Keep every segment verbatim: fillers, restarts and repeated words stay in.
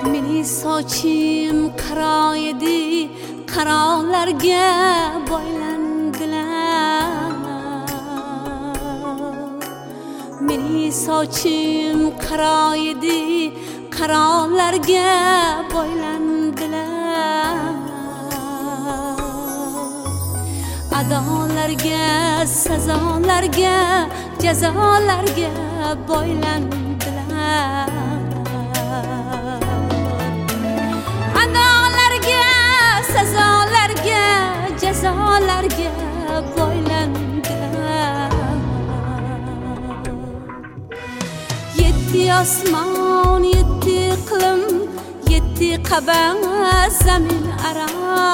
Meni sochim qaro edi, qarolarga boylandilar. Meni sochim qaro edi, qarolarga boylandilar. Adolarga, sazolarga, jazolarga boylandilar. Adolarga, sazolarga, jazolarga boylandilar. Yetti osmon, yetti iqlim, yetti qabas zamin aro.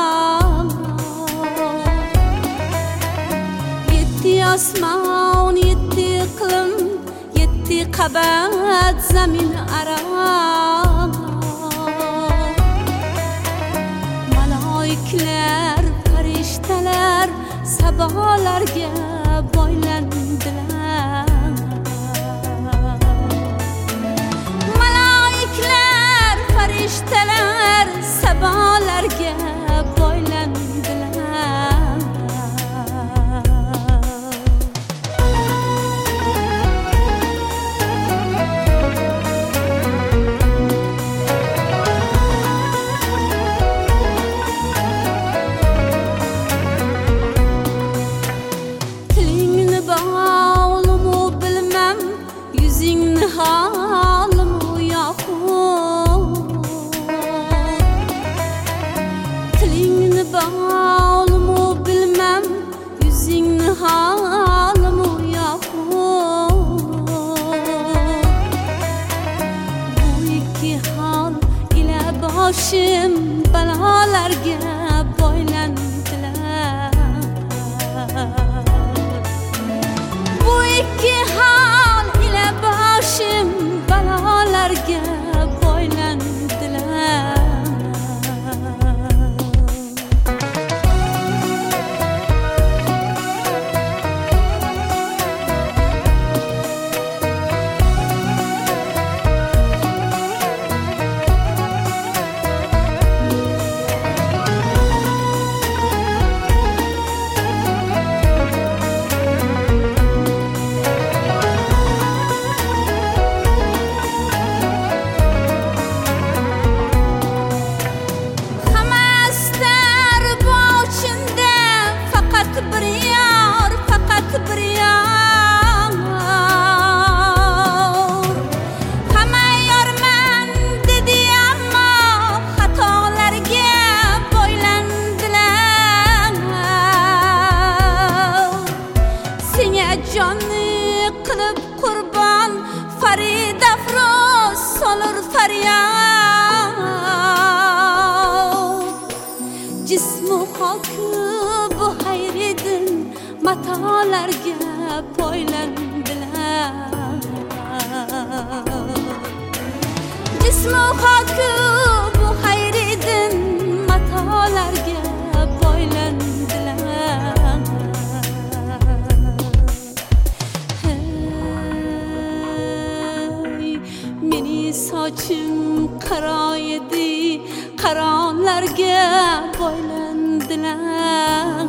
Yetti osmon, yetti iqlim, yetti qabas zamin aro. Maloiklar, farishtalar sabolarga boylandilar. Maloiklar, farishtalar sabolarga boylandilar. Halim yo'q, tilingni bog'limu bilmam, yuzingni halim yo'q. Bu ikki hol ila boshim balolarga boylandilar. Bu ikki hol ila boshim balolarga boylandilar. Jonni qilib qurbon Farid afroz solur faryod. Jismu hoki bu hayridin matolarga boylandilar. Jismu hoki bu hayridin matolarga boylandilar. Sochim qaro edi, qarolarga boylandilar.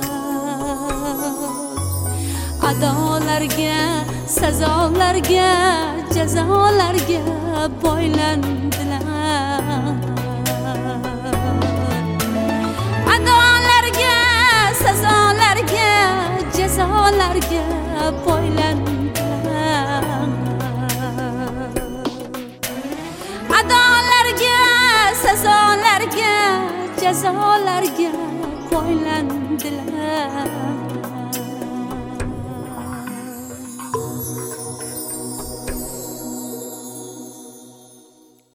Adolarga, sazolarga, jazolarga boylandilar. Adolarga, sazolarga, jazolarga boylandilar. Adolarga, sazolarga, jazolarga boylandilar.